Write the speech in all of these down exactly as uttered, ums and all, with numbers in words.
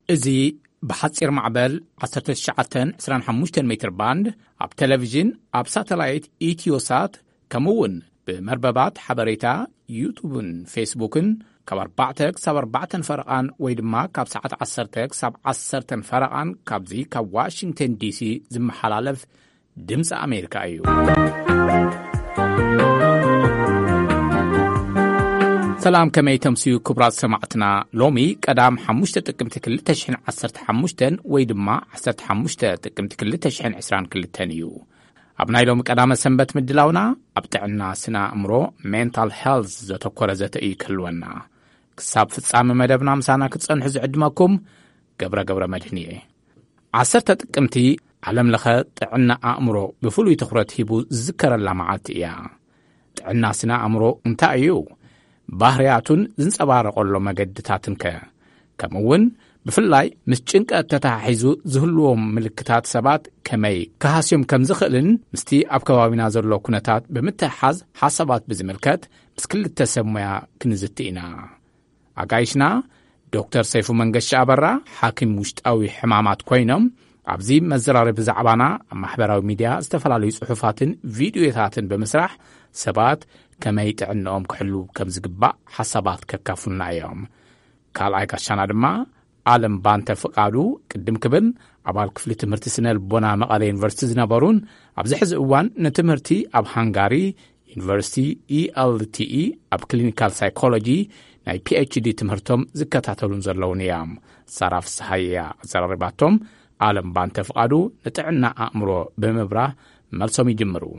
እዚ بحصير معبل عشرة تسعة عشرين خمسة متر باند اب تلفزيون اب ساتلايت ايتيوسات كمون بمرببات حبريتا يوتيوبن فيسبوكن كاب أربعة كسب أربعة فرقان ويدما كاب ساعة عشرة كسب عشرة فرقان كابزي كاب واشنطن دي سي زم حلالف دمس أمريكا أيو سلام كما يتمسيو كبرات سماعتنا لومي قدام حموشته تقمت كل تشحن عشرة حموشتن ويدما عشرة حموشته تقمت كل تشحن عشران كل تنيو ابناي لومي قدام سنبت مدلاونا ابتعنا سنا امرو mental health زتكور زتئي كلونا كساب فصام مدبنا مسانا كتصنح زعدمكم قبره قبره مدحنيه عشرة تقمتي علم لخ طعنا امرو بفلو تخرت هيبو ذكر اللمعات يا طعنا سنا امرو انت ايو ባህሪያቱን ዝንጸባረቀሎ መገድታትን ከ ከመውን ብፍላይ ምስ ጭንቀት ተታሒዙ ዝህልዎም ምልክታት ሰባት ከመይ ከሃስዮም ከም ዝኽእልን ምስቲ ኣብ ከባቢና ዘሎ ኩነታት ብምትሓዝ ሓሳባት ብዝምልከት ምስ ክልተ ሰብ ሞያ ክንዝትኢና ኣጋይሽና ዶክተር ሰይፉ መንገሻ አበራ ሓኪም ውሽጣዊ ሕማማት ኮይኖም ኣብዚ መዘራረብ ብዛዕባና ኣብ ማሕበራዊ ሚድያ ዝተፈላለዩ ጽሑፋትን ቪድዮታትን ብምስራሕ ሰባት كماي تعنهم كحلو كم زقبا حسابات ككافلنا ايام كالعي كاشانا دما عالم بانتا فقادو قدم كبن عبال كفلي تمرتي سنة البونا مقالي يونيفرسيتي زنبارون عبزي حز اوان نتمرتي اب هنغاري يونيفرسيتي اي ال تي اي اب كلينيكال سايكولوجي ناي بي اتش دي تمرتهم زكاتاتلون زرلون ايام صراف صحية زرارباتهم عالم بانتا فقادو نتعنا امرو بمبرا ملسوم يجمرو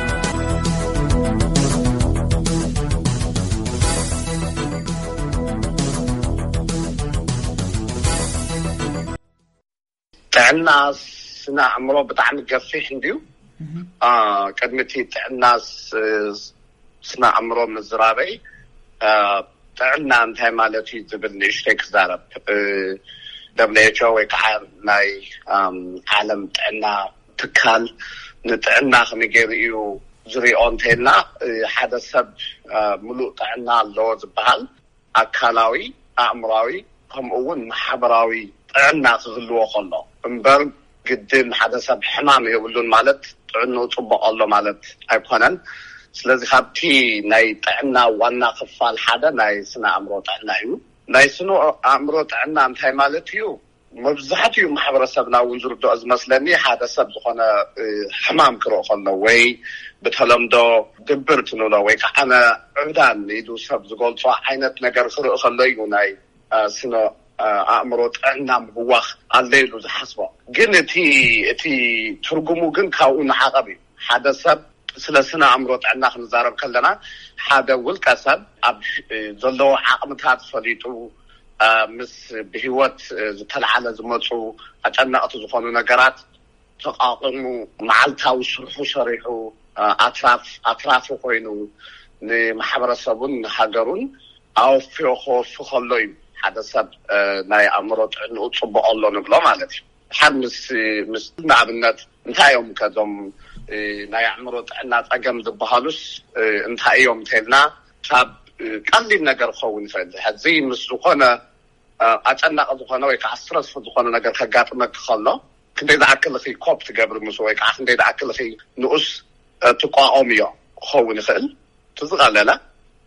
تعنا سنا عمره بتاعنا قفيح نديو آه كدمتي تعنا سنا عمره مزرابي آه تعنا انتهي مالتي زبني اشتك زارب آه دبليو ويكعار ناي عالم تعنا تكال نتعنا خميجيريو زري اونتينا آه حدا سب آه ملوء تعنا اللوز بحال اكالاوي امراوي هم اون محبراوي تعنا تغلو خلو امبر قدين حدا سب حمام يقولون مالت عنو طبق الله مالت ايقونن سلازي خابتي ناي تعنا وانا خفال حدا ناي سنا امرو تعنا يو ناي سنو امرو تعنا انتهي مالت يو مبزحت يو محبر سبنا ونزردو ازمسلني حدا سب زخونا حمام كرو خلو وي بتهلمدو دبرتنو لو ويك انا عدان يدو سب زقول صح عينت نقر خرق خلو يو ناي سنو أمرو تعنا مبواخ الليل وزحسبه قلتي تي ترجمو جن كون حقبي حدا سب سلسنا أمرو تعنا خنزارب كلنا حدا والكسب أب ظلوا عقمتات صليتو مس بهوت زتل على زمتو أتنا أتزخون نجارات تقاطمو معلتا وشرحو شريحو أطراف أطراف خوينو لمحبر الصابون حجرون أو في خوف خلوين هذا سب ناي أمرت إنه تصبح الله نبلا مالتي حمس مس نعبنت انتهى يوم كذم ناي أمرت إنه أجمع ذبحالوس انتهى يوم تلنا شاب كان لي نجار خوين فيل هذي مسلوقنا أتنا أذوقنا ويكعسرس فذوقنا نجار خجاتنا كخلا كنت إذا أكل في كوب تجبر مسوي كعشان إذا أكل في نقص تقاومية خوين فيل تزغل لا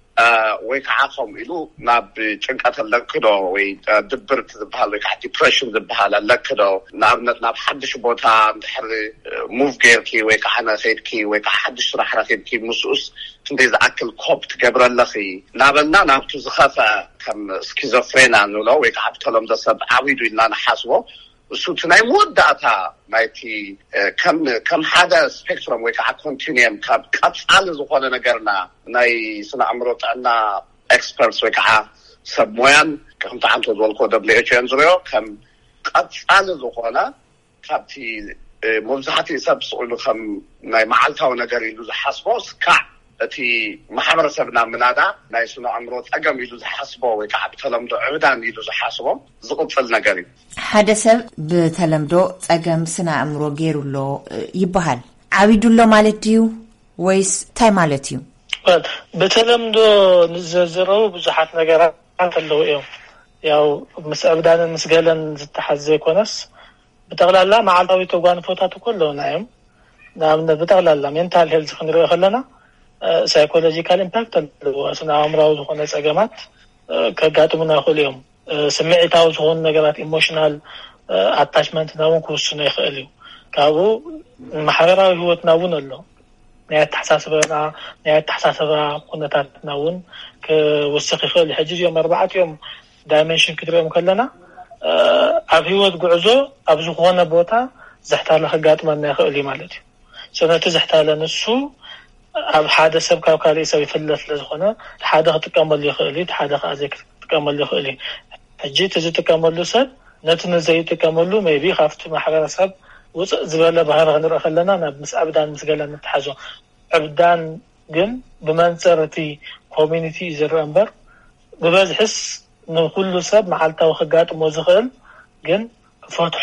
ويكعاقم إلو ناب جنكات اللقدو ويدبرت ذبحال ويكع ديبريشن ذبحال اللقدو ناب ناب حدش بوتا نحر موف غيركي ويكعنا خيركي ويكع حدش رح رخيركي مسؤوس كنت إذا أكل كوب تقبر اللخي نابلنا ناب تزخافة كم سكيزوفرينا نولو ويكع بتلم دا سب عويدو إلا نحاسبو وسوتناي موداتا مايتي كم كم حدا سبيكتروم ويكع كونتينيوم كاب كابس على زخونا نقرنا ناي سنة عمروت عنا اكسبرتس ويكع سبمويان كم تعمتو دولكو دبليو اتش انزريو كم كابس على زخونا كابتي مبزحتي سبسؤولو كم ناي معالتا ونقري لوز حاسبوس كع اتي محبر سبنا منادا ناي سنة عمروت اقام يلوز حاسبو ويكع بتلمدو عودان يلوز حاسبو زقبفل نقري حدا سب بتلمدو اقام سنة عمرو غيرو لو يبهال عبيدو لو مالتيو ويس تاي مالتيو بتلمدو نززرو بزحات نقرات اللو ايو ያው መስዕብዳን ምስገለን ዝተሐዘ ይኮነስ በጠቅላላ ማዓልታዊ ተጓንፎታት ኩሎናዮም ናምነ በጠቅላላ ሜንታል ሄልዝ ክንሪኦ ከለና ሳይኮሎጂካል ኢምፓክት አለው አስና አምራው ዝኾነ ጸገማት ከጋጥሙና ኹልዮም ስምዒታው ዝኾነ ነገራት ኢሞሽናል አታችመንት ናውን ኩስነ ይኽእል ካቡ ማሕበራዊ ህይወት ናውን አሎ ናይ ተሐሳስበና ናይ ተሐሳሰባ ኩነታት ናውን ከወስኽ ይኽእል ሕጂዮም አርባዕትዮም ዳይሜንሽን ክትሪኦም ከለና ኣብ ህይወት ጉዕዞ ኣብ ዝኾነ ቦታ ዘሕታለ ከጋጥመና ይኽእል ማለት እዩ ሰነተ ዘሕታለ ንሱ ኣብ ሓደ ሰብ ካብ ካልእ ሰብ ይፍለጥ ስለዝኾነ ሓደ ክትቀመል ይኽእል ሓደ ካዘይ ክትቀመል ይኽእል ሕጂ ተዝጥቀመሉ ሰብ ነቲ ዘይጥቀመሉ ሜቢ ካፍቲ ማሕበረሰብ ውፅእ ዝበለ ባህሪ ክንርኢ ከለና ናብ ምስዕብዳን ምስገለን ንተሓዞ ዕብዳን ግን ብመንፀርቲ ኮሚኒቲ ዝርአ እምበር ብበዝሕስ ንኩሉ ሰብ መዓልታዊ ከጋጥሞ ዝኽእል ግን ክፈትሖ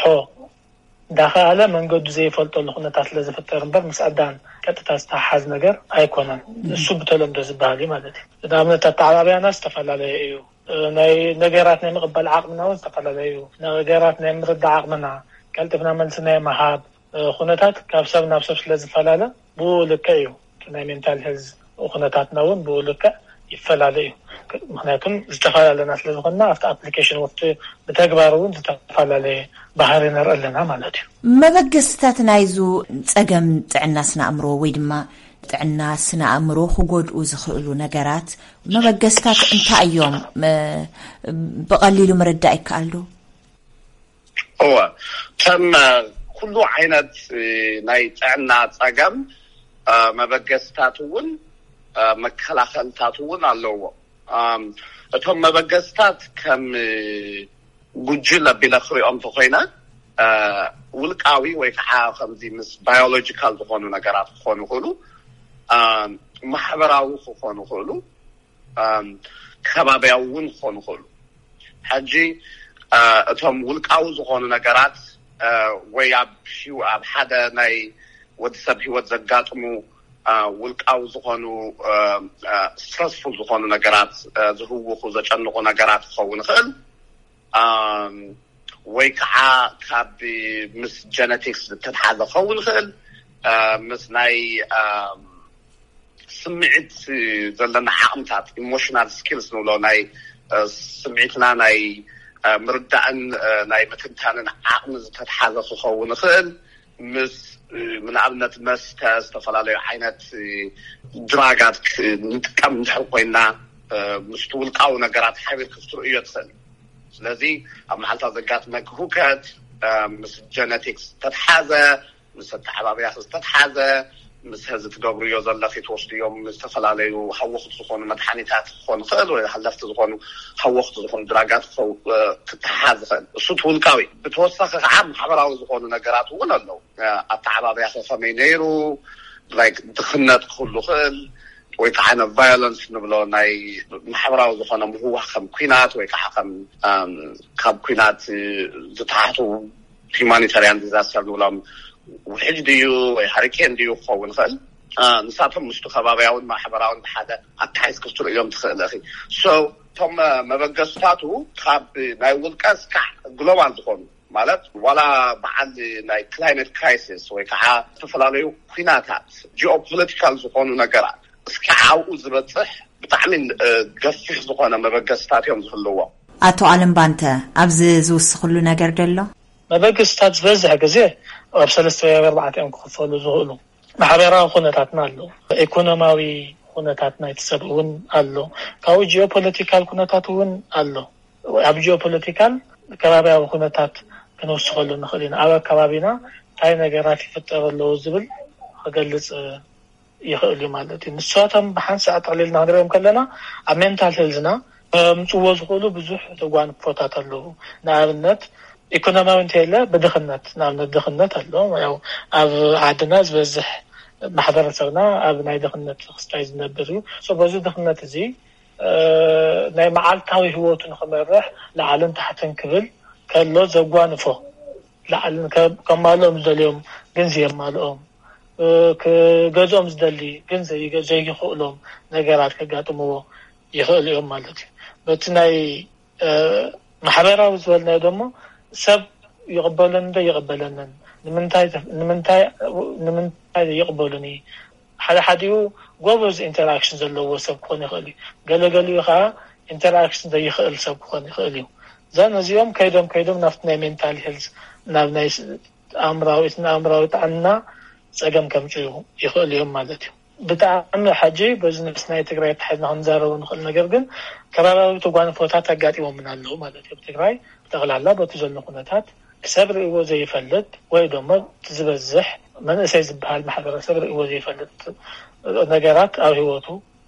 ዳኻለ መንገዱ ዘይፈልጦ ኩነታት ስለዝፍጠር እምበር ምስዕብዳን ቀጥታ ዝተሓዝ ነገር ኣይኮነን እሱ ብተለምዶ ዝበሃል ማለት እዩ ንኣብነት ኣተዓባብያና ዝተፈላለዩ እዩ ናይ ነገራት ናይ ምቕባል ዓቕምና እውን ዝተፈላለዩ እዩ ነገራት ናይ ምርዳዕ ዓቕምና ቀልጥፍና መልሲ ናይ መሃብ ኩነታት ካብ ሰብ ናብ ሰብ ስለዝፈላለ ብልክዕ እዩ ናይ ሜንታል ሄልዝ ኩነታትና እውን ብልክዕ ይፈላለዩ ምክንያቱም ዝተፈላለና ስለዝኾንና ኣብቲ ኣፕሊኬሽን ወቅቲ ብተግባር እውን ዝተፈላለየ ባህሪ ንርኢ ኣለና ማለት እዩ መበገስታት ናይዙ ጸገም ጥዕና ስነ ኣእምሮ ወይ ድማ ጥዕና ስነ ኣእምሮ ክጎድኡ ዝኽእሉ ነገራት መበገስታት እንታይ እዮም ብቐሊሉ ምርዳእ ይከኣል ዶ ኦ ተም ኩሉ ዓይነት ናይ ጥዕና ጸገም መበገስታት እውን መከላኸልታት እውን ኣለዎ እቶም መበገስታት ከም ጉጅለ ቢለ ክሪኦም ተኾይና ውልቃዊ ወይ ከዓ ከምዚ ምስ ባዮሎጂካል ዝኾኑ ነገራት ክኾኑ ይኽእሉ ማሕበራዊ ክኾኑ ይኽእሉ ከባቢያዊ እውን ክኾኑ ይኽእሉ ሕጂ እቶም ውልቃዊ ዝኾኑ ነገራት ወይ ኣብ ኣብ ሓደ ናይ ወዲሰብ ህይወት ዘጋጥሙ ውልቃዊ ዝኾኑ ስትረስፉል ዝኾኑ ነገራት ዝህውኹ ዘጨንቑ ነገራት ክኸውን ይኽእል ወይ ከዓ ካብ ምስ ጀነቲክስ ዝተተሓዘ ክኸውን ይኽእል ምስ ናይ ስምዒት ዘለና ዓቕምታት ኢሞሽናል ስኪልስ ንብሎ ናይ ስምዒትና ናይ ምርዳእን ናይ ምትንታንን ዓቕሚ ዝተተሓዘ ክኸውን ይኽእል ምስ ምንኣብነት መስተ ዝተፈላለዩ ዓይነት ድራጋት ንጥቀም እንድሕር ኮይና ምስቲ ውልቃዊ ነገራት ሓቢር ክትርእዮ ትኽእል ስለዚ ኣብ መዓልታዊ ዘጋጥመክ ሁከት ምስ ጀነቲክስ ዝተተሓዘ ምስ ኣተሓባብያ ዝተተሓዘ ምስ ህዝቢ ትገብርዮ ዘለኺ ትወስድዮም ዝተፈላለዩ ሃወኽቲ ዝኾኑ መድሓኒታት ክኾኑ ይኽእል ወይ ሃለፍቲ ዝኾኑ ሃወኽቲ ዝኾኑ ድራጋት ክትተሓዝ ይኽእል እሱ ውልቃዊ ብተወሳኺ ከዓ ማሕበራዊ ዝኾኑ ነገራት እውን ኣለዉ ኣተዓባብያ ከመይ ነይሩ ላይክ ድኽነት ክህሉ ይኽእል ወይ ከዓ ነ ቫዮለንስ ንብሎ ናይ ማሕበራዊ ዝኾነ ምህዋህ ከም ኩናት ወይ ከዓ ከም ካብ ኩናት ዝተሓቱ ሂማኒታርያን ዲዛስተር ንብሎም ውሕጅ ድዩ ወይ ሃሪኬን ድዩ ክኸውን ይኽእል ንሳቶም ምስቱ ከባቢያውን ማሕበራውን ብሓደ ኣተሓሒዝ ክትርእዮም ትኽእል ኢኺ ሶ እቶም መበገስታቱ ካብ ናይ ውልቀ እስካዕ ግሎባል ዝኾኑ ማለት ዋላ በዓል ናይ ክላይሜት ክራይሲስ ወይ ከዓ ዝተፈላለዩ ኩናታት ጂኦፖለቲካል ዝኾኑ ነገራት እስካዕ ኣብኡ ዝበፅሕ ብጣዕሚ ገፊሕ ዝኾነ መበገስታት እዮም ዝህልዎ ኣቶ ኣለምባንተ ኣብዚ ዝውስኽሉ ነገር ደሎ መበገስታት ዝበዝሕ ግዜ ኣብ ሰለስተ ወይ ኣርባዕተ እዮም ክኽፈሉ ዝኽእሉ ማሕበራዊ ኩነታትና ኣሎ ኢኮኖማዊ ኩነታት ናይቲ ሰብ እውን ኣሎ ካብኡ ጂኦፖለቲካል ኩነታት እውን ኣሎ ኣብ ጂኦፖለቲካል ከባቢያዊ ኩነታት ክንወስኸሉ ንኽእል ኢና ኣብ ከባቢና እንታይ ነገራት ይፍጠር ኣለዎ ዝብል ክገልፅ ይኽእል እዩ ማለት እዩ ንሳቶም ብሓንሳዕ ጠቕሊልና ክንሪኦም ከለና ኣብ ሜንታል ሄልዝና ምፅዎ ዝኽእሉ ብዙሕ ተጓንፎታት ኣለዉ ንኣብነት ኢኮኖሚያዊ እንተይለ ብድኽነት ንኣብነት ድኽነት ኣሎ ያው ኣብ ዓድና ዝበዝሕ ማሕበረሰብና ኣብ ናይ ድኽነት ክስታይ ዝነብር እዩ ሶ በዚ ድኽነት እዚ ናይ መዓልታዊ ህይወቱ ንኽመርሕ ላዕልን ታሕትን ክብል ከሎ ዘጓንፎ ላዕልን ከማልኦም ዝደልዮም ግን ዘየማልኦም ክገዝኦም ዝደሊ ግን ዘይክእሎም ነገራት ከጋጥምዎ ይኽእል እዮም ማለት እዩ በቲ ናይ ማሕበራዊ ዝበልና ደሞ ሰብ ይقبلن ደ ይقبلن ንምንታይ ንምንታይ ንምንታይ ይقبلني ሓደ ሓዲኡ ጎበዝ ኢንተራክሽን ዘለዎ ሰብ ኮን ይኽእል ገለገሊኡ ኸ ኢንተራክሽን ዘይኽእል ሰብ ኮን ይኽእል እዩ ዘን እዚኦም ከይዶም ከይዶም ናፍት ናይ ሜንታል ሄልዝ ናብ ናይ ኣምራዊ ኣምራዊ ጥዕና ፀገም ከምጭዩ ይኽእል እዮም ማለት እዩ ብጣዕሚ ሓጂ ቢዝነስ ናይ ትግራይ ተሓዝና ክንዛረቡ ንኽእል ነገር ግን ከባቢያዊ ተጓንፎታት ኣጋጢሞምን ኣለዉ ማለት እዩ ትግራይ ጠቕላላ በቲ ዘሎ ኩነታት ሰብ ርእይዎ ዘይፈልጥ ወይ ደሞ ዝበዝሕ መንእሰይ ዝበሃል ማሕበረሰብ ርእይዎ ዘይፈልጥ ነገራት ኣብ ህይወቱ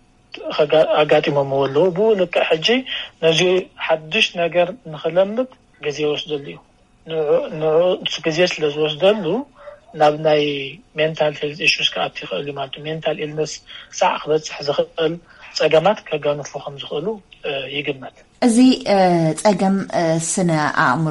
ኣጋጢሞም ኣለዉ ብኡ ልክዕ ሕጂ ነዚ ሓድሽ ነገር ንኽለምድ ግዜ ይወስደሉ እዩ ንዑ ግዜ ስለ ዝወስደሉ ናብ ናይ ሜንታል ሄልዝ ኢሹስ ከኣቲ ይኽእል ማለት እዩ ሜንታል ኢልነስ ሳዕ ክበፅሕ ዝኽእል ፀገማት ከጋንፉ ከም ዝኽእሉ ይግመት እዚ ፀገም ስነ ኣእምሮ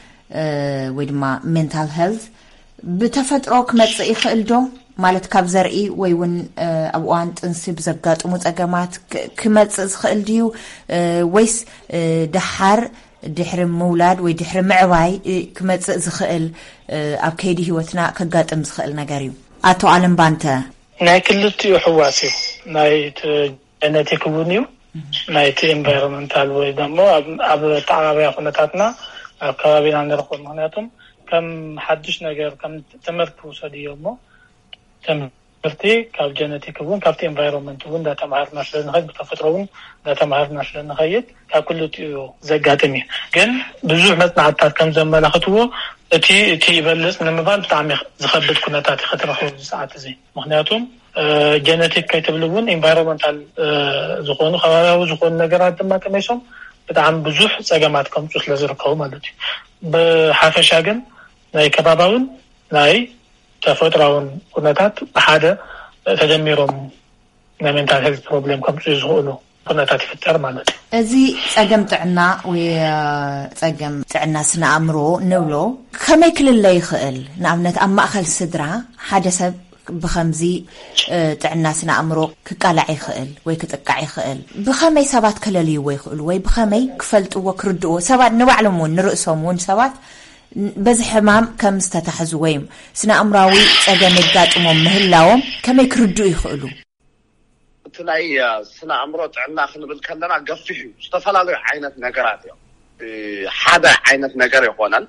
ወይ ድማ ሜንታል ሄልዝ ብተፈጥሮ ክመጽእ ይኽእል ዶ ማለት ካብ ዘርኢ ወይ እውን ኣብ እዋን ጥንሲ ብዘጋጥሙ ፀገማት ክመጽእ ዝኽእል ድዩ ወይስ ድሓር ድሕሪ ምውላድ ወይ ድሕሪ ምዕባይ ክመጽእ ዝኽእል ኣብ ከይዲ ህይወትና ከጋጥም ዝኽእል ነገር እዩ ኣቶ ዓለም ባንተ ናይ ክልቲኡ ሕዋስ እዩ ናይ ጀነቲክ እውን እዩ ናይቲ ኤንቫይሮንመንታል ወይ ደሞ ኣብ ተዓባብያ ኩነታትና ኣብ ከባቢና ንረኽቦ ምክንያቱም ከም ሓድሽ ነገር ከም ትምህርቲ ውሰድ እዮም ሞ ትምህርቲ ካብ ጀነቲክ እውን ካብቲ ኤንቫይሮንመንት እውን እንዳተማሃርና ስለንኸይድ ብተፈጥሮ እውን እንዳተማሃርና ስለንኸይድ ካብ ክልቲኡ ዘጋጥም እዩ ግን ብዙሕ መፅናዕትታት ከም ዘመላኽትዎ እቲ እቲ ይበልፅ ንምባል ብጣዕሚ ዝኸብድ ኩነታት ይኽትረኽቡ ሰዓት እዚ ምክንያቱም ጀነቲክ ከይትብል እውን ኤንቫይሮንመንታል ዝኾኑ ከባቢያዊ ዝኾኑ ነገራት ድማ ከመይሶም ብጣዕሚ ብዙሕ ፀገማት ከምፁ ስለ ዝርከቡ ማለት እዩ ብሓፈሻ ግን ናይ ከባቢያውን ናይ ተፈጥሮውን ኩነታት ብሓደ ተደሚሮም ናይ ሜንታል ሄልዝ ፕሮብሌም ከምፁ ዝኽእሉ ኩነታት ይፍጠር ማለት እዩ እዚ ፀገም ጥዕና ወይ ፀገም ጥዕና ስነ ኣእምሮ ንብሎ ከመይ ክልለ ይኽእል ንኣብነት ኣብ ማእኸል ስድራ ሓደ ሰብ ብኸምዚ ጥዕና ስነ ኣእምሮ ክቃላዕ ይኽእል ወይ ክጥቃዕ ይኽእል ብኸመይ ሰባት ከለልይዎ ይኽእሉ ወይ ብኸመይ ክፈልጥዎ ክርድእዎ ሰባት ንባዕሎም እውን ንርእሶም እውን ሰባት በዚ ሕማም ከም ዝተታሕዙ ወይ ስነ ኣእምራዊ ፀገም የጋጥሞም ምህላዎም ከመይ ክርድኡ ይኽእሉ እቲ ናይ ስነ ኣእምሮ ጥዕና ክንብል ከለና ገፊሕ እዩ ዝተፈላለዩ ዓይነት ነገራት እዮም ሓደ ዓይነት ነገር ይኾነን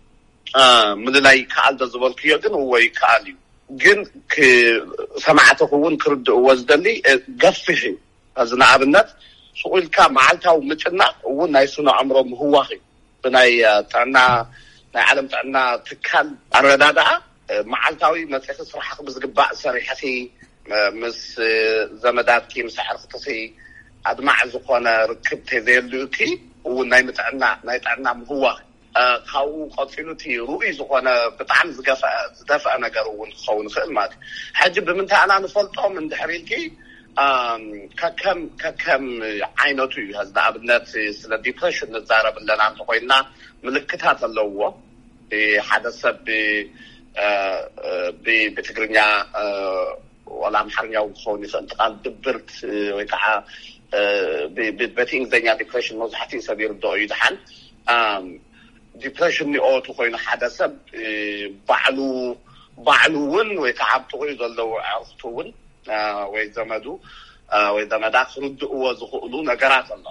ምልላይ ከኣል ዶ ዝበልክዮ ግን ወይ ከኣል እዩ ግን ሰማዕትኹ እውን ክርድእዎ ዝደሊ ገፊሕ እዩ እዚ ንኣብነት ስቑኢልካ መዓልታዊ ምጭናቕ እውን ናይ ስነ ኣእምሮ ምህዋኽ እዩ ብናይ ጥዕና ናይ ዓለም ጥዕና ትካል ኣረዳድኣ መዓልታዊ መፅሒ ስራሕክ ብዝግባእ ሰሪሕኺ ምስ ዘመዳትኪ ምስ ሕርክትኺ ኣድማዕ ዝኾነ ርክብ ተዘየልዩኪ እውን ናይ ምጥዕና ናይ ጥዕና ምህዋኽ ካብኡ ቀፂሉ እቲ ሩኡይ ዝኾነ ብጣዕሚ ዝደፍአ ነገር እውን ክኸውን ይኽእል ማለት እዩ ሕጂ ብምንታይ ኣና ንፈልጦም እንድሕር ኢልኪ ከከም ከከም ዓይነቱ እዩ ሕዚ ንኣብነት ስለ ዲፕሬሽን ንዛረብ ኣለና እንተኮይንና ምልክታት ኣለውዎ ሓደ ሰብ ብትግርኛ ወላ ኣምሓርኛ ክኸውን ይኽእል ቃል ድብርት ወይ ከዓ በቲ እንግሊዝኛ ዲፕሬሽን መብዛሕትኡ ሰብ ይርድኦ እዩ ድሓን ዲፕሬሽን ኒኦቱ ኮይኑ ሓደ ሰብ ባዕሉ ባዕሉ እውን ወይ ከዓ ኣብጥቑኡ ዘለዉ ኣዕርኽቱ እውን ወይ ዘመዱ ወይ ዘመዳ ክርድእዎ ዝኽእሉ ነገራት ኣሎ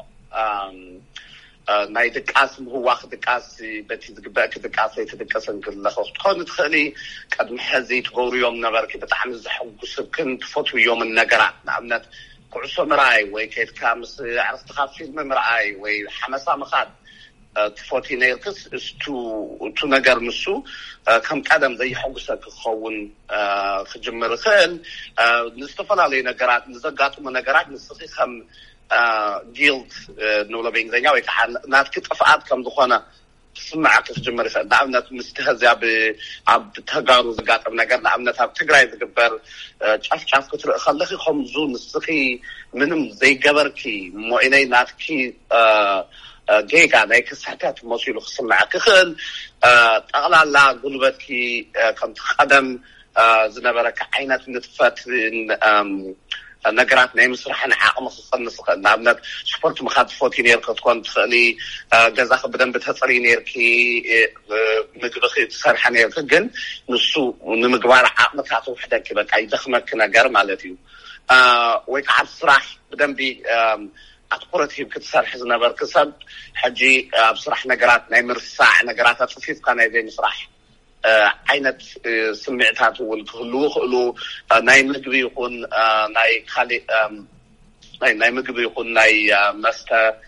ናይ ድቃስ ምህዋኽ ድቃስ በቲ ዝግበአ ክድቃስ ወይ ትድቀስን ክለኸ ክትኮን ትኽእሊ ቀድሚ ሕዚ ትገብርዮም ነበርኪ ብጣዕሚ ዘሐጉስክን ትፈትውዮምን ነገራት ንኣብነት ኩዕሶ ምርኣይ ወይ ከይድካ ምስ ኣዕርኽትኻ ፊልሚ ምርኣይ ወይ ሓመሳ ምኻድ ትፈቲ ነይርክስ እስቱ እቱ ነገር ንሱ ከም ቀደም ዘይሐጉሰክ ክኸውን ክጅምር ይኽእል ንዝተፈላለዩ ነገራት ንዘጋጥሙ ነገራት ንስኺ ከም ጊልት ንብሎ ብእንግሊዝኛ ወይ ከዓ ናትኪ ጥፍኣት ከም ዝኾነ ክስምዓክ ክጅምር ይኽእል ንኣብነት ምስቲ ሕዚ ኣብ ተጋሩ ዝጋጠም ነገር ንኣብነት ኣብ ትግራይ ዝግበር ጫፍጫፍ ክትርኢ ከለኺ ከምዙ ንስኺ ምንም ዘይገበርኪ ሞኢነይ ናትኪ ጌጋ ናይ ክስሕተት መሲሉ ክስምዓክ ይኽእል ጠቕላላ ጉልበትኪ ከምቲ ቀደም ዝነበረካ ዓይነት ንጥፈት ነገራት ናይ ምስራሕን ዓቕሚ ክቐንስ ይኽእል ንኣብነት ስፖርት ምኻትፎት ነርክ ክትኮን ትኽእሊ ገዛ ብደንብ ተፅሪ ነርኪ ምግቢ ክትሰርሐ ነርክ ግን ንሱ ንምግባር ዓቕምታት ውሕደኪ በቃ ይደኽመክ ነገር ማለት እዩ ወይ ከዓ ስራሕ ብደንቢ ኣትኩረት ሂብ ክትሰርሕ ዝነበርክ ሰብ ሕጂ ኣብ ስራሕ ነገራት ናይ ምርሳዕ ነገራት ኣፅፊፍካ ናይ ዘይ ምስራሕ ዓይነት ስምዕታት እውን ክህልው ይኽእሉ ናይ ምግቢ ይኹን ናይ ካሊእ ናይ ምግቢ ይኹን ናይ መስተ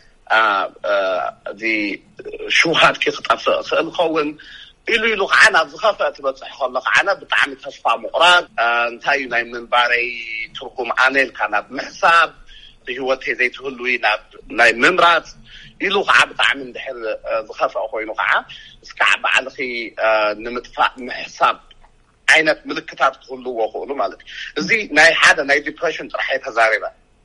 ዚ ሹሃት ክጠፍእ ክእል ክኸውን ኢሉ ኢሉ ከዓ ናብ ዝኸፍአ ትበፅሕ ከሎ ከዓ ብጣዕሚ ተስፋ ምቑራፅ እንታይ ናይ ምንባረይ ትርጉም ኣነልካ ናብ ምሕሳብ ብሂወተይ ዘይትህልዊ ናብ ናይ ምምራፅ ኢሉ ከዓ ብጣዕሚ እንድሕር ዝኸፍአ ኮይኑ ከዓ እስካዕ በዓልኺ ንምጥፋእ ምሕሳብ ዓይነት ምልክታት ክህልዎ ይኽእሉ ማለት እዩ እዚ ናይ ሓደ ናይ ዲፕሬሽን ጥራሕ ተዛሪበ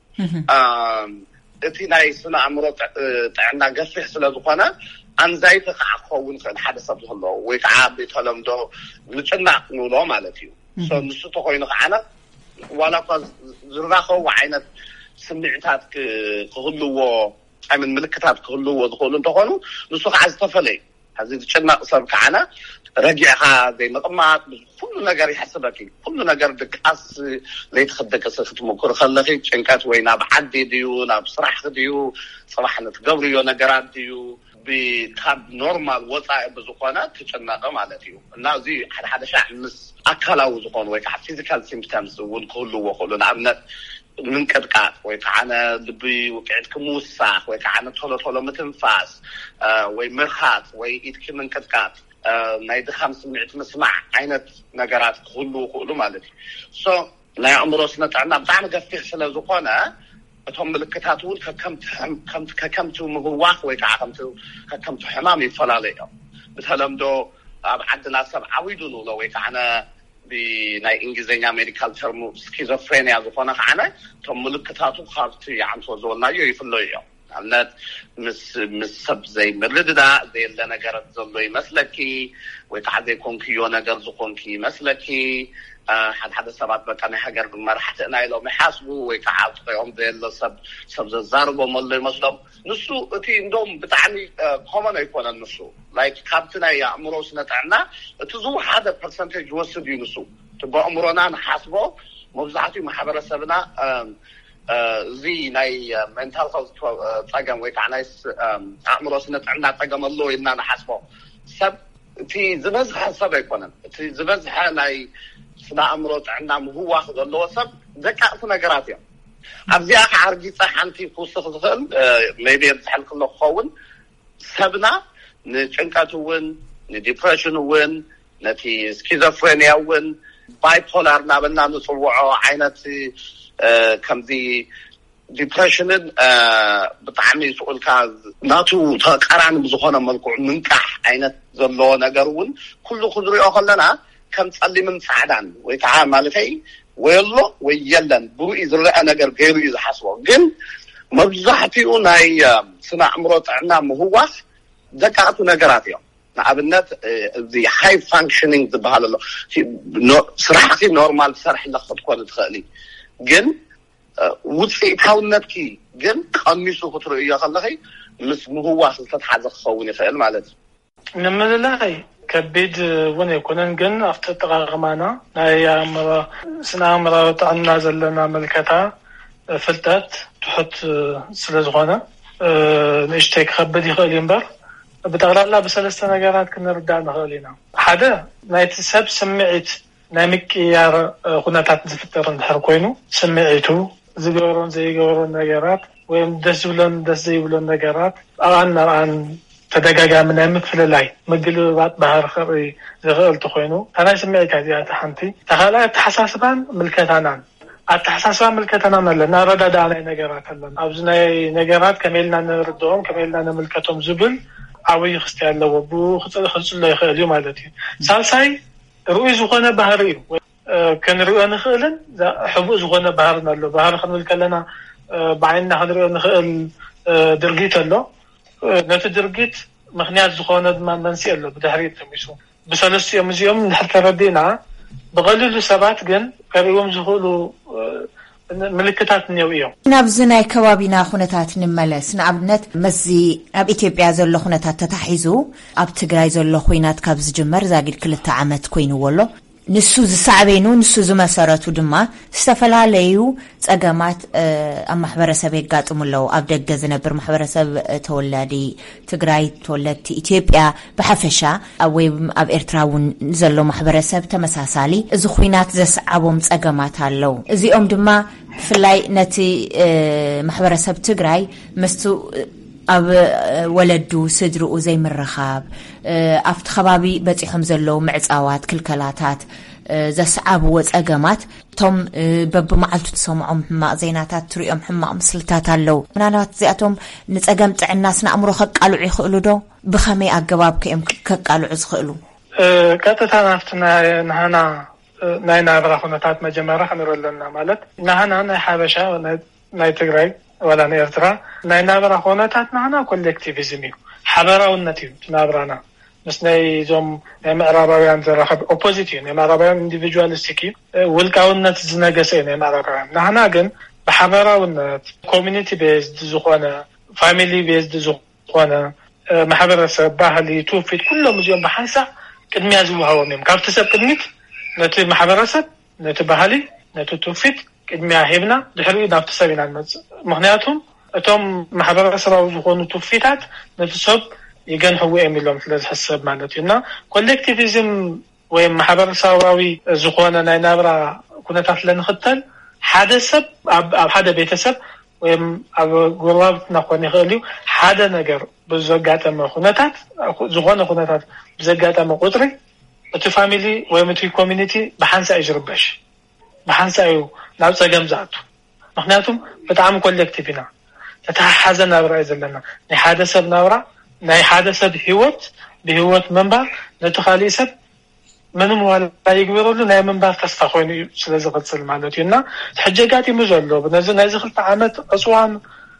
እቲ ናይ ስነ ኣእምሮ ጥዕና ገፊሕ ስለ ዝኾነ ኣንዛይቲ ከዓ ክኸውን ክእል ሓደ ሰብ ዝህልዎ ወይ ከዓ ብተለምዶ ምጭናቕ ንብሎ ማለት እዩ ንሱ ተኮይኑ ከዓነ ዋላ እኳ ዝራኸቡ ዓይነት ስምዕታት ክህልዎ ኣይምን ምልክታት ክህልዎ ዝኽእሉ እንተኾኑ ንሱ ከዓ ዝተፈለየ ሕዚ ዝጭናቕ ሰብ ከዓነ ረጊዕኻ ዘይምቕማጥ ኩሉ ነገር ይሓስበኪ ኩሉ ነገር ድቃስ ዘይትኽደቅስ ክትምኩር ከለኺ ጭንቀት ወይ ናብ ዓዲ ድዩ ናብ ስራሕ ድዩ ፅባሕ ንትገብርዮ ነገራት ድዩ ብካብ ኖርማል ወፃኢ ብዝኾነ ትጭነቕ ማለት እዩ እና እዚ ሓደ ሓደ ሻዕ ምስ ኣካላዊ ዝኾኑ ወይ ከዓ ፊዚካል ሲምፕተምስ እውን ክህልዎ ይኽእሉ ንኣብነት ምንቅጥቃጥ ወይ ከዓ ልቢ ውቅዕትክ ምውሳኽ ወይ ከዓ ቶሎ ቶሎ ምትንፋስ ወይ ምርኻት ወይ ኢድክ ምንቅጥቃጥ ናይ ድኻም ስምዒት ምስማዕ ዓይነት ነገራት ክህልው ይኽእሉ ማለት እዩ ሶ ናይ ኣእምሮ ስነ ጥዕና ብጣዕሚ ገፊሕ ስለ ዝኾነ እቶም ምልክታት እውን ከከምቲ ምህዋኽ ወይ ከዓ ከከምቲ ሕማም ይፈላለዩ እዮም ብተለምዶ ኣብ ዓድና ሰብ ዓዊዱ ንብሎ ወይ ከዓ ብናይ እንግሊዝኛ ሜዲካል ተርሙ ስኪዞፍሬንያ ዝኾነ ከዓነ እቶም ምልክታቱ ካብቲ ዓንቶ ዝበልናዮ ይፍለዩ እዮም ንኣብነት ምስ ሰብ ዘይምርድዳእ ዘየለ ነገር ዘሎ ይመስለኪ ወይ ከዓ ዘይኮንክዮ ነገር ዝኾንኪ ይመስለኪ ሓደ ሓደ ሰባት በቃ ናይ ሃገር መራሕቲና ኢሎም ይሓስቡ ወይ ከዓ ጥቂኦም ዘየለ ሰብ ሰብ ዘዛርቦም ኣሎ ይመስሎም ንሱ እቲ እንዶም ብጣዕሚ ኮመን ኣይኮነን ንሱ ላይክ ካብቲ ናይ ኣእምሮ ስነ ጥዕና እቲ ዝወሓደ ፐርሰንቴጅ ይወስድ እዩ ንሱ እቲ ብኣእምሮና ንሓስቦ መብዛሕትኡ ማሕበረሰብና እዚ ናይ ሜንታል ሄልት ፀገም ወይ ከዓ ናይ ኣእምሮ ስነ ጥዕና ፀገም ኣሎ ኢልና ንሓስቦ ሰብ እቲ ዝበዝሐ ሰብ ኣይኮነን እቲ ዝበዝሐ ናይ ስነ ኣእምሮ ጥዕና ምህዋኽ ዘለዎ ሰብ ደቃቕቲ ነገራት እዮም ኣብዚኣ ከዓ ኣርጊፀ ሓንቲ ክውስኽ ዝኽእል ሜይቢ ዝሕል ክሎ ክኸውን ሰብና ንጭንቀት እውን ንዲፕሬሽን እውን ነቲ ስኪዞፍሬንያ እውን ባይፖላር እናበልና ንፅውዖ ዓይነት ከምዚ ዲፕሬሽንን ብጣዕሚ ይስኡልካ ናቱ ተቃራኒ ብዝኾነ መልክዑ ምንቃሕ ዓይነት ዘለዎ ነገር እውን ኩሉ ክንሪኦ ከለና ከም ፀሊምን ፃዕዳን ወይ ከዓ ማለተይ ወየሎ ወይ የለን ብሩኢ ዝረአ ነገር ገይሩ እዩ ዝሓስቦ ግን መብዛሕትኡ ናይ ስነ ኣእምሮ ጥዕና ምህዋኽ ደቃቕቲ ነገራት እዮም ንኣብነት እዚ ሃይ ፋንክሽኒንግ ዝበሃል ኣሎ ስራሕቲ ኖርማል ትሰርሕ ክትኮን ትኽእሊ ግን ውፅኢታውነትኪ ግን ቀኒሱ ክትርእዮ ከለኺ ምስ ምህዋኽ ዝተተሓዘ ክኸውን ይኽእል ማለት እዩ ንምልላይ ከቢድ እውን ኣይኮነን ግን ኣብቲ ኣጠቃቅማና ናይ ኣእምሮ ስነ ኣእምሮ ጥዕና ዘለና መልከታ ፍልጠት ትሑት ስለ ዝኾነ ንእሽተይ ክከብድ ይኽእል እምበር ብጠቕላላ ብሰለስተ ነገራት ክንርዳእ ንኽእል ኢና ሓደ ናይቲ ሰብ ስምዒት ናይ ምቅያር ኩነታት ዝፍጠር እንድሕር ኮይኑ ስምዒቱ ዝገበሮን ዘይገበሮን ነገራት ወይ ደስ ዝብሎን ደስ ዘይብሎን ነገራት ኣብኣን ናብኣን ተደጋጋሚ ናይ ምፍልላይ ምግልባጥ ባህር ክርኢ ዝኽእል ተኮይኑ ታናይ ስምዒት እዚኣ ሓንቲ ተኻልኣይ ኣተሓሳስባን ምልከታናን ኣተሓሳስባ ምልከታናን ኣለና ረዳዳ ናይ ነገራት ኣለና ኣብዚ ናይ ነገራት ከመይልና ንርድኦም ከመይልና ንምልከቶም ዝብል ዓብይ ክስቲ ኣለዎ ብክፅል ክፅሎ ይኽእል እዩ ማለት እዩ ሳልሳይ ርኡይ ዝኾነ ባህሪ እዩ ክንሪኦ ንኽእልን ሕቡእ ዝኾነ ባህርን ኣሎ ባህሪ ክንብል ከለና ብዓይንና ክንሪኦ ንኽእል ድርጊት ኣሎ ነቲ ድርጊት ምክንያት ዝኾነ ድማ መንስኤ ኣሎ ብድሕሪት ተሚሱ ብሰለስቲኦም እዚኦም እንድሕር ተረዲእና ብቐሊሉ ሰባት ግን ከሪኦም ዝኽእሉ ምልክታት ነው እዩ ናብዚ ናይ ከባቢና ኩነታት ንመለስ ንኣብነት መዚ ኣብ ኢትዮጵያ ዘሎ ኩነታት ተታሒዙ ኣብ ትግራይ ዘሎ ኩናት ካብ ዝጅመር ዛጊድ ክልተ ዓመት ኮይኑወሎ ንሱ ዝሳዕበኑ ንሱ ዝመሰረቱ ድማ ዝተፈላለዩ ጸገማት ኣብ ማሕበረሰብ የጋጥሙለው ኣብ ደገ ዝነብር ማሕበረሰብ ተወላዲ ትግራይ ተወላዲ ኢትዮጵያ በሓፈሻ ወይ ኣብ ኤርትራውን ዘሎ ማሕበረሰብ ተመሳሳሊ እዚ ኩናት ዘስዓቦም ጸገማት ኣለው እዚኦም ድማ ፍላይ ነቲ ማሕበረሰብ ትግራይ መስቱ ኣብ ወለዱ ስድርኡ ዘይምረኻብ ኣብቲ ከባቢ በፂሖም ዘለው ምዕጻዋት ክልከላታት ዘስዓብዎ ጸገማት ቶም በብመዓልቱ ተሰምዖም ሕማቅ ዜናታት ትሪኦም ሕማቅ ምስልታት ኣለው ምናልባት እዚኣቶም ንጸገም ጥዕና ስነ ኣእምሮ ከቃልዑ ይኽእሉ ዶ ብኸመይ ኣገባብ ከዮም ከቃልዑ ዝኽእሉ ቀጥታ ናፍትና ናህና ናይ ናብራ ኩነታት መጀመርያ ክንረለና ማለት ናህና ናይ ሓበሻ ናይ ትግራይ ወላ ናይ ኤርትራ ናይ ናብራ ኩነታት ናህና ኮሌክቲቪዝም እዩ ሓበራውነት እዩ ናብራና ምስ ናይ ዞም ናይ ምዕራባውያን ዘራኸብ ኦፖዚት እዩ ናይ ምዕራባውያን ኢንዲቪጁዋሊስቲክ እዩ ውልቃውነት ዝነገሰ እዩ ናይ ምዕራባውያን ናህና ግን ብሓበራውነት ኮሚኒቲ ቤዝድ ዝኾነ ፋሚሊ ቤዝድ ዝኾነ ማሕበረሰብ ባህሊ ትውፊት ኩሎም እዚኦም ብሓንሳዕ ቅድሚያ ዝወሃቦም እዮም ካብቲ ሰብ ቅድሚት ነቲ ማሕበረሰብ ነቲ ባህሊ ነቲ ትውፊት ቅድሚያ ሂብና ድሕሪኡ ናብቲ ሰብ ኢና ንመጽእ ምክንያቱም እቶም ማሕበረሰባዊ ዝኾኑ ትውፊታት ነቲ ሰብ ይገንሕዎ እዮም ኢሎም ስለዝሕሰብ ማለት እዩ እና ኮሌክቲቪዝም ወይ ማሕበረሰባዊ ዝኾነ ናይ ናብራ ኩነታት ለንኽተል ሓደ ሰብ ኣብ ሓደ ቤተሰብ ወይ ኣብ ጎረቤትና ኮነ ይኽእል እዩ ሓደ ነገር ብዘጋጠመ ኩነታት ዝኾነ ኩነታት ብዘጋጠመ ቁጥሪ እቲ ፋሚሊ ወይ እቲ ኮሚኒቲ ብሓንሳዕ ይዝርበሽ ብሓንሳዕ እዩ ናብ ጸገም ዝኣቱ ምክንያቱም ብጣዕሚ ኮሌክቲቭ ኢና ተተሓሓዘ ናብራ እዩ ዘለና ናይ ሓደ ሰብ ናብራ ናይ ሓደ ሰብ ህይወት ብህይወት መንባር ነቲ ካሊእ ሰብ ምንም ዋላ ይግበረሉ ናይ መንባር ተስፋ ኮይኑ ስለ ዝቕፅል ማለት እዩ እና ሕጂ ኣጋጢሙ ዘሎ ነዚ ናይዚ ክልተ ዓመት ዕፅዋን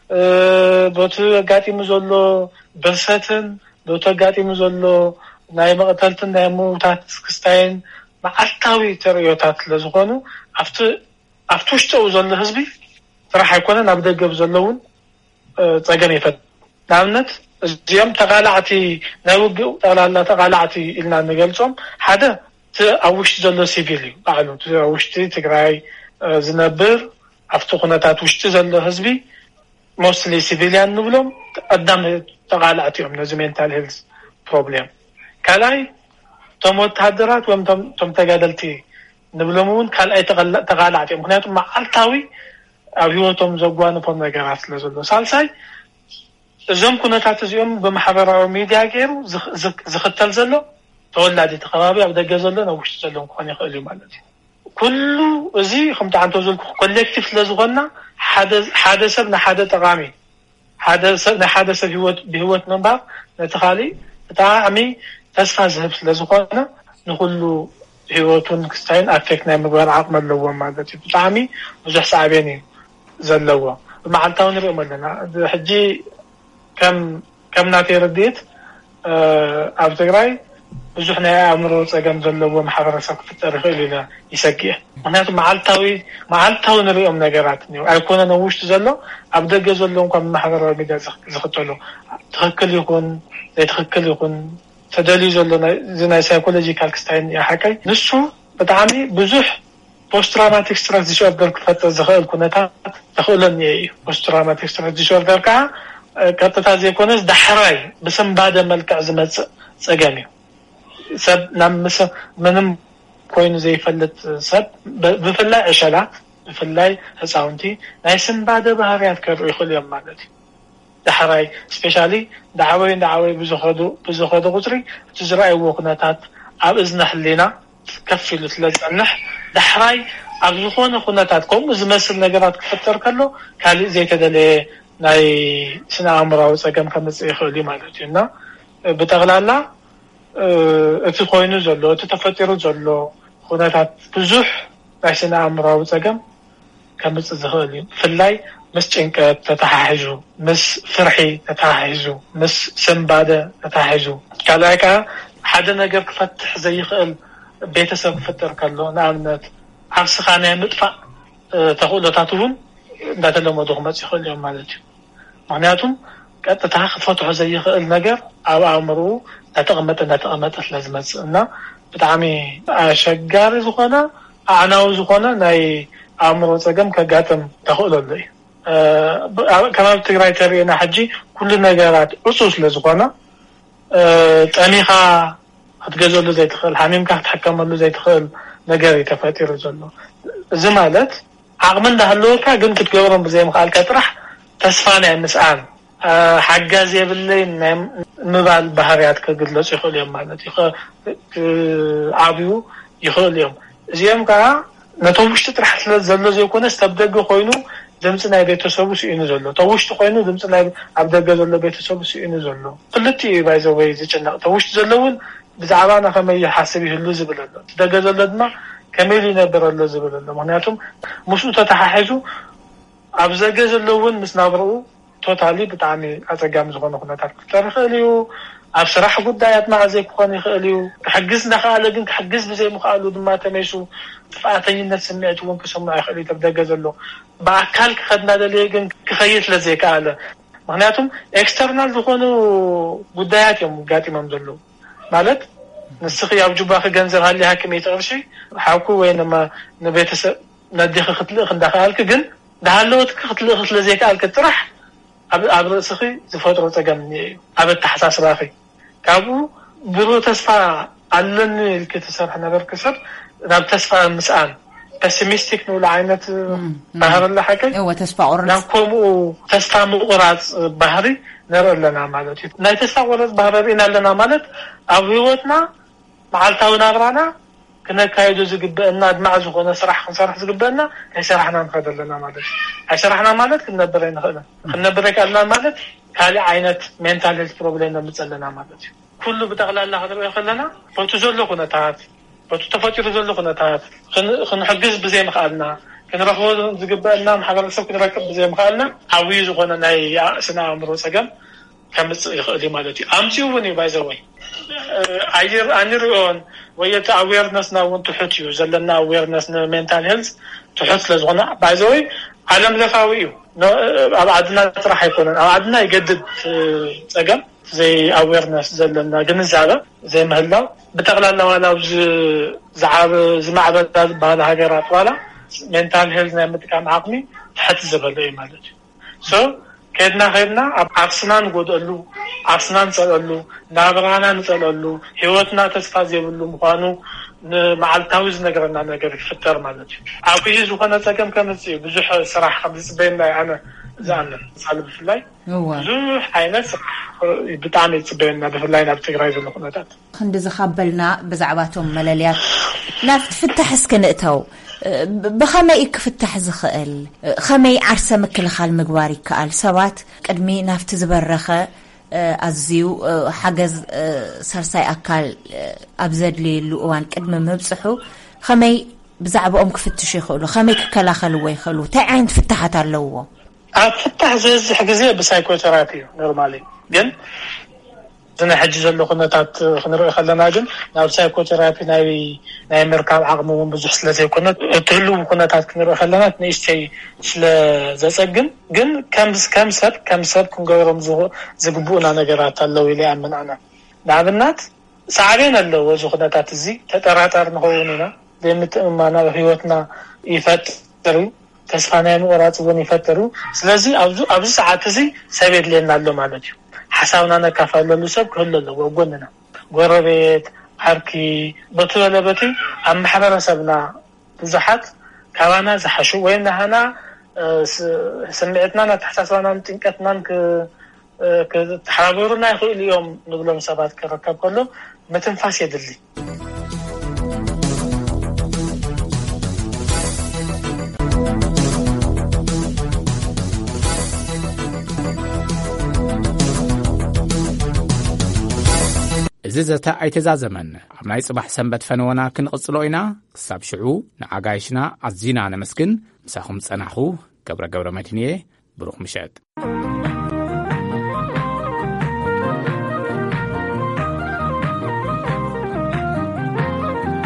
ቦቱ ኣጋጢሙ ዘሎ ብርሰትን ቦቱ ኣጋጢሙ ዘሎ ናይ መቕተልትን ናይ ሞታት ክስታይን መዓልታዊ ተርእዮታት ስለዝኾኑ ኣብቲ ኣብቲ ውሽጡ ዘሎ ህዝቢ ጥራሕ ኣይኮነን ኣብ ደገ ዘለውን ጸገም ይፈት ንኣብነት እዚኦም ተቃላዕቲ ናይ ውግእ ጠቅላላ ተቃላዕቲ ኢልና ንገልጾም ሓደ ኣብ ውሽጢ ዘሎ ሲቪል እዩ ባዕሉ ኣብ ውሽጢ ትግራይ ዝነብር ኣብቲ ኩነታት ውሽጢ ዘሎ ህዝቢ ሞስትሊ ሲቪልያን ንብሎም ቀዳም ተቃላዕቲ እዮም ነዚ ሜንታል ሄልዝ ፕሮብሌም ካልኣይ ቶም ወታደራት ወይ ቶም ተጋደልቲ ንብሎም እውን ካልኣይ ተቃላዕቲ እዮም ምክንያቱም መዓልታዊ ኣብ ህይወቶም ዘጓንፎም ነገራት ስለዘሎ ሳልሳይ እዞም ኩነታት እዚኦም ብማሕበራዊ ሚድያ ገይሩ ዝኽተል ዘሎ ተወላዲ ተኸባቢ ኣብ ደገ ዘሎ ናብ ውሽጢ ዘሎ ክኾን ይኽእል እዩ ማለት እዩ ኩሉ እዚ ከምቲ ዓንቶ ዘልኩ ኮሌክቲቭ ስለዝኾና ሓደ ሓደ ሰብ ንሓደ ጠቃሚ ሓደ ሰብ ንሓደ ሰብ ህይወት ብህይወት ምንባር ነቲ ካሊእ ብጣዕሚ ተስፋ ዝህብ ስለዝኾነ ንኩሉ ህይወቱን ክስታይን ኣፌክት ናይ ምግባር ዓቕሚ ኣለዎም ማለት እዩ ብጣዕሚ ብዙሕ ሳዕቤን እዩ ዘለዎ ብመዓልታዊ ንሪኦም ኣለና ሕጂ ከም ከም ናተይ ርድኢት ኣብ ትግራይ ብዙሕ ናይ ኣእምሮ ጸገም ዘለዎ ማሕበረሰብ ክፍጠር ይኽእል ኢና ይሰግእ ምክንያቱም መዓልታዊ መዓልታዊ ንሪኦም ነገራት እኒአው ኣይኮነን ኣብ ውሽጢ ዘሎ ኣብ ደገ ዘሎ እንኳን ብማሕበራዊ ሚድያ ዝኽተሉ ትኽክል ይኹን ዘይትኽክል ይኹን ተደልዩ ዘሎ እዚ ናይ ሳይኮሎጂካል ክስታይን ይሓቀይ ንሱ ብጣዕሚ ብዙሕ ፖስት ትራውማቲክ ስትረስ ዲስኦርደር ክፈጥር ዝኽእል ኩነታት ተኽእሎን እዩ ፖስት ትራውማቲክ ስትረስ ዲስኦርደር ከዓ ቀጥታ ዘይኮነስ ዳሕራይ ብስንባደ መልክዕ ዝመጽእ ጸገም እዩ ሰብ ናብ ምንም ኮይኑ ዘይፈልጥ ሰብ ብፍላይ ዕሸላት ብፍላይ ህፃውንቲ ናይ ስንባደ ባህርያት ከርእዩ ይኽእሉ እዮም ማለት እዩ ዳሕራይ ስፔሻሊ ዳዕወይ ዳዕወይ ብዝኸዱ ብዝኸዱ ቁፅሪ እቲ ዝረኣይዎ ኩነታት ኣብ እዝነ ህሊና ከፍ ኢሉ ስለዝጸንሕ ዳሕራይ ኣብ ዝኾነ ኩነታት ከምኡ ዝመስል ነገራት ክፍጠር ከሎ ካሊእ ዘይተደለየ ናይ ስነ ኣእምሮዊ ጸገም ከምጽእ ይኽእል እዩ ማለት እዩ እና ብጠቕላላ እቲ ኮይኑ ዘሎ እቲ ተፈጢሩ ዘሎ ኩነታት ብዙሕ ናይ ስነ ኣእምሮዊ ጸገም ከምጽእ ዝኽእል እዩ ብፍላይ ምስ ጭንቀት ተተሓሒዙ ምስ ፍርሒ ተተሓሒዙ ምስ ስንባደ ተተሓሒዙ ካልኣይ ከዓ ሓደ ነገር ክፈትሕ ዘይኽእል ቤተሰብ ክፍጠር ከሎ ንኣብነት ዓርስኻ ናይ ምጥፋእ ተኽእሎታቱን እንዳተለመዱም መጽእ እዮም ማለት እዩ ምክንያቱም ቀጥታ ክፈትሖ ዘይኽእል ነገር ኣብ ኣእምሮ ተጠቕመጠ ተጠቕመጠ ስለዝመጽእ እና ብጣዕሚ ኣሸጋሪ ዝኾነ ኣዕናዊ ዝኾነ ናይ ኣእምሮ ጸገም ከጋጥም ተኽእለሉ እዩ ከባቢ ትግራይ ተሪእና ሕጂ ኩሉ ነገራት ዕፁ ስለዝኾነ ጠኒኻ ክትገዘሉ ዘይትኽእል ሓሚምካ ክትሕከመሉ ዘይትኽእል ነገር ተፈጢሩ ዘሎ እዚ ማለት ዓቕሚ እንዳሃለወካ ግን ክትገብሮም ብዘይምኽኣልካ ጥራሕ ተስፋ ናይ ምስኣን ሓጋዝ የብለይ ምባል ባህርያት ከግለጹ ይኽእሉ እዮም ማለት እዩ ዓብዩ ይኽእል እዮም እዚኦም ከዓ ነቶም ውሽጢ ጥራሕ ዘሎ ዘይኮነ ዝተብደገ ኮይኑ ድምፂ ናይ ቤተሰቡ ስኢኑ ዘሎ ተውሽጢ ኮይኑ ድምፂ ናይ ኣብ ደገ ዘሎ ቤተሰቡ ስኢኑ ዘሎ ክልቲኡ ባይዘወይ ዝጭነቕ ተውሽጢ ዘለውን ብዛዕባ ከመይ ይሓስብ ይህሉ ዝብል ኣሎ ደገ ዘሎ ድማ ከመይ ይነብር ኣሎ ዝብል ኣሎ ምክንያቱም ምስኡ ተተሓሒዙ ኣብ ዘገ ዘለውን ምስ ናብርኡ ቶታሊ ብጣዕሚ ኣጸጋሚ ዝኾነ ኩነታት ክፍጠር ይኽእል እዩ ኣብ ስራሕ ጉዳያት ማዕዘይ ክኾን ይኽእል እዩ ክሕግዝ እንዳኸኣለ ግን ክሕግዝ ብዘይምኽኣሉ ድማ ተመይሱ ጥፋኣተኝነት ስምዒት እውን ክስምዖ ይኽእል እዩ ተብደገ ዘሎ ብኣካል ክኸድና ደልየ ግን ክኸይድ ስለዘይከኣለ ምክንያቱም ኤክስተርናል ዝኾኑ ጉዳያት እዮም ጋጢሞም ዘለዉ ማለት ንስኺ ኣብ ጁባኺ ገንዘብ ሃልይሃ ከመይ ትቕርሺ ሓኩ ወይ ድማ ንቤተሰብ ነዲኺ ክትልእኽ እንዳኸኣልክ ግን እንዳሃለወትክ ክትልእኽ ስለዘይከኣልክ ጥራሕ ኣብ ርእስኺ ዝፈጥሮ ጸገም እዩ ኣብ ኣተሓሳስባኺ ካብኡ ብሩህ ተስፋ ኣለኒ ኢልክ ትሰርሕ ነበርክ ሰብ ናብ ተስፋ ምስኣን ፔሲሚስቲክ ንብሎ ዓይነት ባህሪ ኣለሓቀይ ተስፋ ቁርጽ ናብ ከምኡ ተስፋ ምቑራጽ ባህሪ ንርኢ ኣለና ማለት እዩ ናይ ተስፋ ቁርጽ ባህሪ ርኢና ኣለና ማለት ኣብ ህይወትና መዓልታዊ ናብራና ክነካይዱ ዝግበአና ኣድማዕ ዝኾነ ስራሕ ክንሰርሕ ዝግበአና ኣይሰራሕና ንኸድ ኣለና ማለት እዩ ኣይሰራሕና ማለት ክንነብር ኣይንኽእልና ክንነብር ኣይከኣልና ማለት ካልእ ዓይነት ሜንታል ሄልት ፕሮብሌም ነምፅለና ማለት እዩ ኩሉ ብጠቕላላ ክንሪኦ ከለና በቱ ዘሎ ኩነታት በቱ ተፈጢሩ ዘሎ ኩነታት ክንሕግዝ ብዘይምኽኣልና ክንረኽቦ ዝግበአና ማሕበረሰብ ክንረክብ ብዘይምኽኣልና ዓብዪ ዝኾነ ናይ ስነ ኣእምሮ ጸገም ከምፅእ ይኽእል እዩ ማለት እዩ ኣምፂኡ እውን እዩ ባይዘወይ ኣየር ኣንሪኦን ወየተ ኣዌርነስና እውን ትሑት እዩ ዘለና ኣዌርነስ ንሜንታል ሄልት ትሑት ስለዝኾነ ባይዘወይ ዓለም ለኻዊ እዩ ኣብ ዓድና ጥራሕ ኣይኮነን ኣብ ዓድና ይገድድ ጸገም ዘይ ኣዌርነስ ዘለና ግንዛበ ዘይምህላው ብጠቕላላ ዋላ ኣብዚ ዝዓበ ዝማዕበላ ዝበሃላ ሃገራት ዋላ ሜንታል ሄልት ናይ ምጥቃም ዓቕሚ ትሕት ዝበለ እዩ ማለት እዩ ሶ ከድና ከድና ኣብ ዓርስና ንጎድአሉ ዓርስና ንጸልአሉ ናብራና ንጸልአሉ ህይወትና ተስፋ ዘይብሉ ምዃኑ ንመዓልታዊ ዝነገረና ነገር ይፍጠር ማለት እዩ ዓብዪ ዝኾነ ጸገም ከምፅ እዩ ብዙሕ ስራሕ ከም ዝፅበየና ኣነ ዝኣምን ሳል ብፍላይ ብዙሕ ዓይነት ስራሕ ብጣዕሚ ይፅበየና ብፍላይ ናብ ትግራይ ዘሎ ኩነታት ክንዲ ዝኻበልና ብዛዕባቶም መለልያት ናብቲ ፍታሕ እስከ ንእተው ብኸመይ ክፍታሕ ዝኽእል ኸመይ ዓርሰ ምክልኻል ምግባር ይከኣል ሰባት ቅድሚ ናብቲ ዝበረኸ ኣዝዩ ሓገዝ ሰርሳይ ኣካል ኣብ ዘድልየሉ እዋን ቅድሚ ምብፅሑ ኸመይ ብዛዕባኦም ክፍትሹ ይኽእሉ ኸመይ ክከላኸልዎ ይኽእሉ እንታይ ዓይነት ፍታሓት ኣለዎ ኣብ ፍታሕ ዝበዝሕ ግዜ ብሳይኮቴራፒ እዩ ኖርማሊ ግን ዝና ሕጂ ዘሎ ኩነታት ክንሪኦ ከለና ግን ናብ ሳይኮቴራፒ ናይ ናይ ምርካብ ዓቕሚ እውን ብዙሕ ስለዘይኮነ እትህሉ ኩነታት ክንሪኦ ከለና ንእሽተይ ስለዘፀግም ግን ከም ከም ሰብ ከም ሰብ ክንገብሮም ዝግቡኡና ነገራት ኣለው ኢለ ኣምን ኣነ ንኣብነት ሳዕቤን ኣለዎ እዚ ኩነታት እዚ ተጠራጣሪ ንኸውን ኢና ዘይምትእምማና ህይወትና ይፈጥር ተስፋ ናይ ምቑራጽ እውን ይፈጥሩ ስለዚ ኣብዚ ኣብዚ ሰዓት እዚ ሰብ የድልየና ኣሎ ማለት እዩ ሓሳብና ነካፈለሉ ሰብ ክህሉ ኣለዎ ጎንና ጎረቤት ዓርኪ በተለበቲ ኣብ ማሕበረሰብና ብዙሓት ካባና ዝሓሹ ወይ ናህና ስምዒትናን ኣተሓሳስባናን ጭንቀትናን ክትሓባበሩና ይኽእሉ እዮም ንብሎም ሰባት ክረከብ ከሎ ምትንፋስ የድሊ እዚ ዘታ ኣይተዛዘመን ኣብ ናይ ጽባሕ ሰንበት ፈነወና ክንቕጽሎ ኢና ክሳብ ሽዑ ንኣጋይሽና ኣዝና ነመስግን ምሳኹም ጸናኹ ገብረ ገብረ መድህንየ ብሩኽ ምሸጥ